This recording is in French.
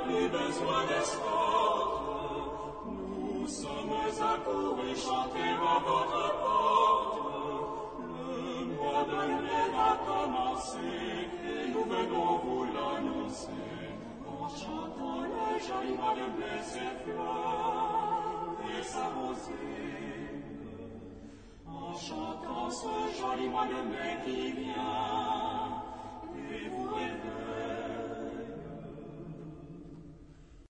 plus besoin d'escorte. Nous sommes accourus chanter à votre porte. Le mois de mai va commencer et nous venons vous l'annoncer. En chantant le joli mois de mai, ses fleurs et sa rosée. En chantant ce joli mois de mai qui vient.